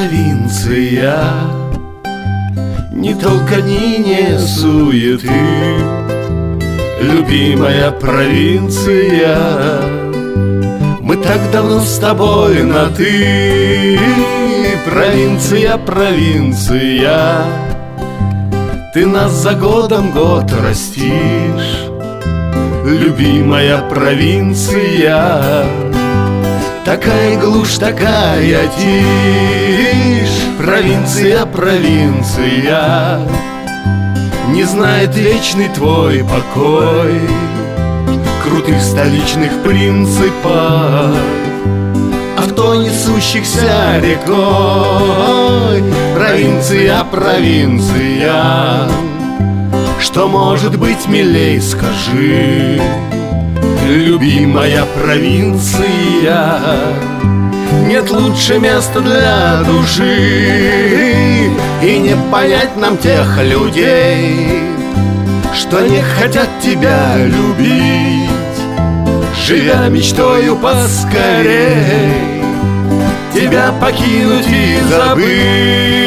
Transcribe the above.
провинция, ни толкани, ни суеты. Любимая провинция, мы так давно с тобой на «ты». Провинция, провинция, ты нас за годом год растишь. Любимая провинция, такая глушь, такая тишь. Провинция, провинция, не знает вечный твой покой крутых столичных принципов, авто, несущихся рекой. Провинция, провинция, что может быть милей, скажи. Любимая провинция, нет лучше места для души. И не понять нам тех людей, что не хотят тебя любить, живя мечтою поскорей тебя покинуть и забыть.